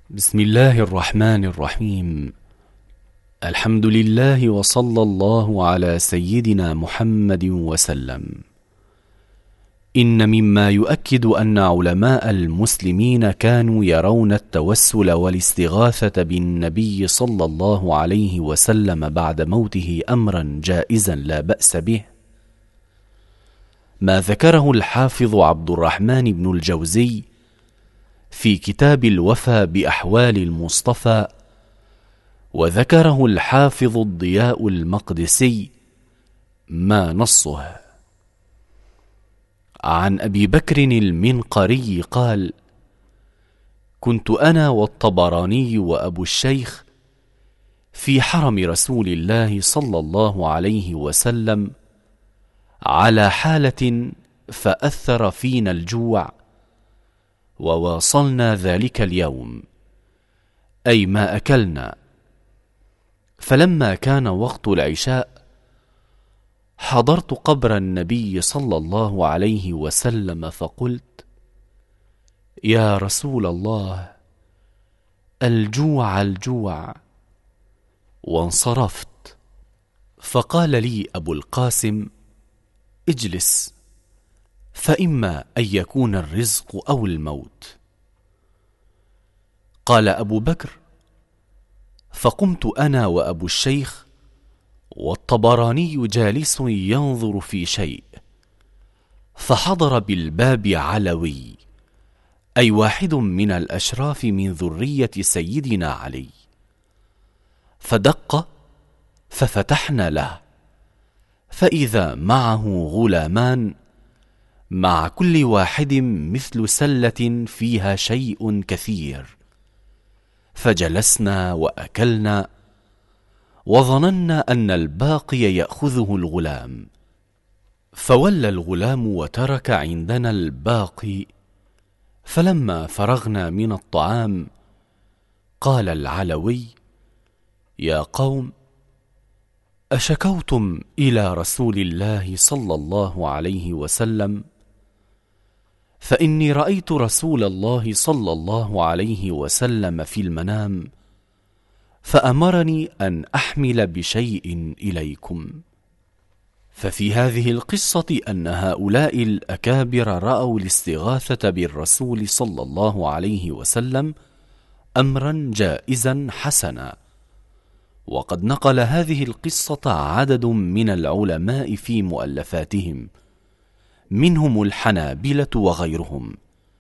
بسم الله الرحمن الرحيم. الحمد لله وصلى الله على سيدنا محمد وسلم. إن مما يؤكد أن علماء المسلمين كانوا يرون التوسل والاستغاثة بالنبي صلى الله عليه وسلم بعد موته أمرا جائزا لا بأس به ما ذكره الحافظ عبد الرحمن بن الجوزي في كتاب الوفى بأحوال المصطفى، وذكره الحافظ الضياء المقدسي ما نصه عن أبي بكر المنقري قال: كنت أنا والطبراني وأبو الشيخ في حرم رسول الله صلى الله عليه وسلم على حالة فأثر فينا الجوع، وواصلنا ذلك اليوم، أي ما أكلنا. فلما كان وقت العشاء حضرت قبر النبي صلى الله عليه وسلم فقلت: يا رسول الله، الجوع الجوع، وانصرفت. فقال لي أبو القاسم: اجلس، فإما أن يكون الرزق أو الموت. قال أبو بكر: فقمت أنا وأبو الشيخ والطبراني جالس ينظر في شيء، فحضر بالباب علوي، أي واحد من الأشراف من ذرية سيدنا علي، فدق، ففتحنا له، فإذا معه غلامان، مع كل واحد مثل سلة فيها شيء كثير، فجلسنا وأكلنا، وظننا أن الباقي يأخذه الغلام، فولى الغلام وترك عندنا الباقي. فلما فرغنا من الطعام قال العلوي: يا قوم، أشكوتم إلى رسول الله صلى الله عليه وسلم؟ فإني رأيت رسول الله صلى الله عليه وسلم في المنام، فأمرني أن أحمل بشيء إليكم. ففي هذه القصة أن هؤلاء الأكابر رأوا الاستغاثة بالرسول صلى الله عليه وسلم أمرا جائزا حسنا. وقد نقل هذه القصة عدد من العلماء في مؤلفاتهم، منهم الحنابلة وغيرهم.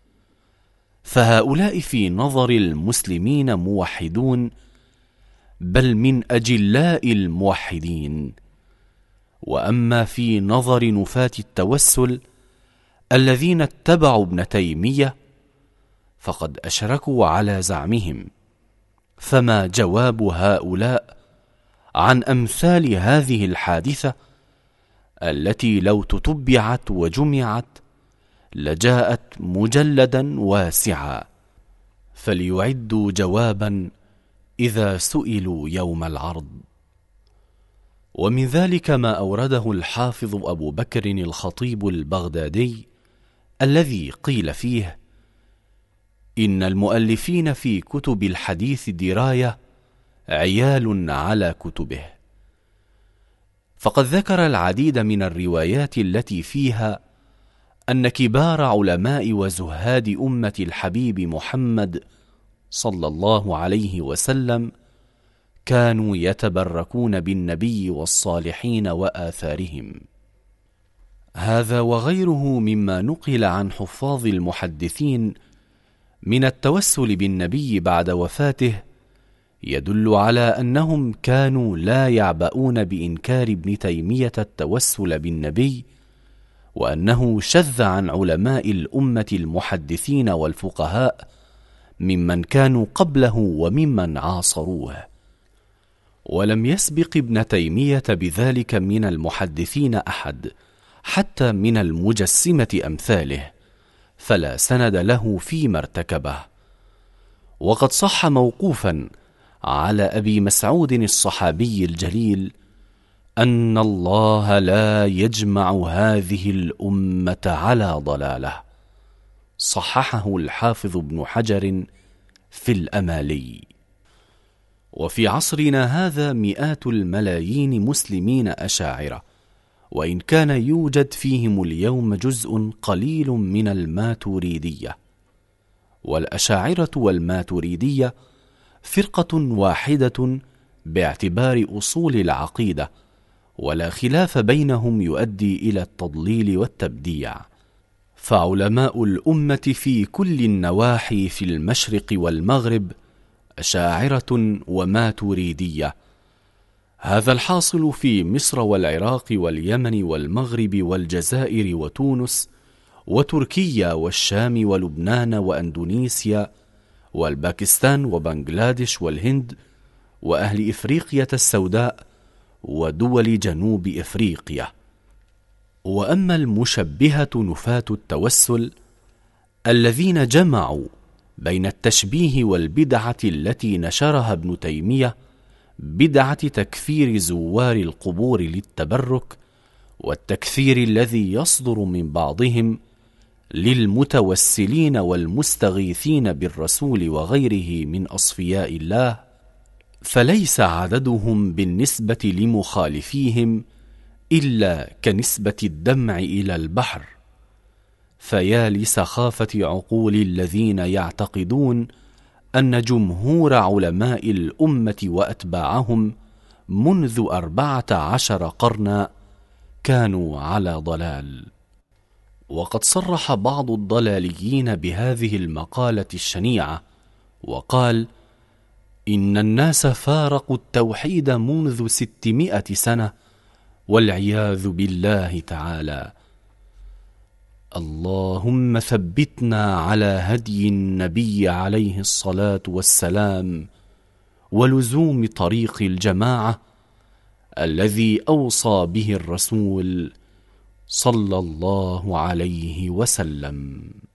فهؤلاء في نظر المسلمين موحدون، بل من أجلاء الموحدين. وأما في نظر نفاة التوسل الذين اتبعوا ابن تيمية فقد أشركوا على زعمهم. فما جواب هؤلاء عن أمثال هذه الحادثة التي لو تتبعت وجمعت لجاءت مجلدا واسعا، فليعدوا جوابا إذا سئلوا يوم العرض. ومن ذلك ما أورده الحافظ أبو بكر الخطيب البغدادي، الذي قيل فيه: إن المؤلفين في كتب الحديث دراية عيال على كتبه. فقد ذكر العديد من الروايات التي فيها أن كبار علماء وزهاد أمة الحبيب محمد صلى الله عليه وسلم كانوا يتبركون بالنبي والصالحين وآثارهم. هذا وغيره مما نقل عن حفاظ المحدثين من التوسل بالنبي بعد وفاته يدل على أنهم كانوا لا يعبؤون بإنكار ابن تيمية التوسل بالنبي، وأنه شذ عن علماء الأمة المحدثين والفقهاء ممن كانوا قبله وممن عاصروه. ولم يسبق ابن تيمية بذلك من المحدثين أحد، حتى من المجسمة أمثاله، فلا سند له فيما ارتكبه. وقد صح موقوفا على أبي مسعود الصحابي الجليل أن الله لا يجمع هذه الأمة على ضلالة. صححه الحافظ ابن حجر في الأمالي. وفي عصرنا هذا مئات الملايين مسلمين أشاعرة، وإن كان يوجد فيهم اليوم جزء قليل من الماتوريدية. والأشاعرة والماتوريدية فرقة واحدة باعتبار أصول العقيدة، ولا خلاف بينهم يؤدي إلى التضليل والتبديع. فعلماء الأمة في كل النواحي في المشرق والمغرب أشاعرة وماتوريدية. هذا الحاصل في مصر والعراق واليمن والمغرب والجزائر وتونس وتركيا والشام ولبنان وأندونيسيا والباكستان وبنغلاديش والهند وأهل إفريقيا السوداء ودول جنوب إفريقيا. وأما المشبهة نفاة التوسل الذين جمعوا بين التشبيه والبدعة التي نشرها ابن تيمية، بدعة تكفير زوار القبور للتبرك، والتكفير الذي يصدر من بعضهم للمتوسلين والمستغيثين بالرسول وغيره من أصفياء الله، فليس عددهم بالنسبة لمخالفيهم إلا كنسبة الدمع إلى البحر. فيا لسخافة عقول الذين يعتقدون أن جمهور علماء الأمة وأتباعهم منذ 14 قرنا كانوا على ضلال. وقد صرح بعض الضلاليين بهذه المقالة الشنيعة وقال: إن الناس فارقوا التوحيد منذ 600 سنة والعياذ بالله تعالى. اللهم ثبتنا على هدي النبي عليه الصلاة والسلام ولزوم طريق الجماعة الذي أوصى به الرسول صلى الله عليه وسلم.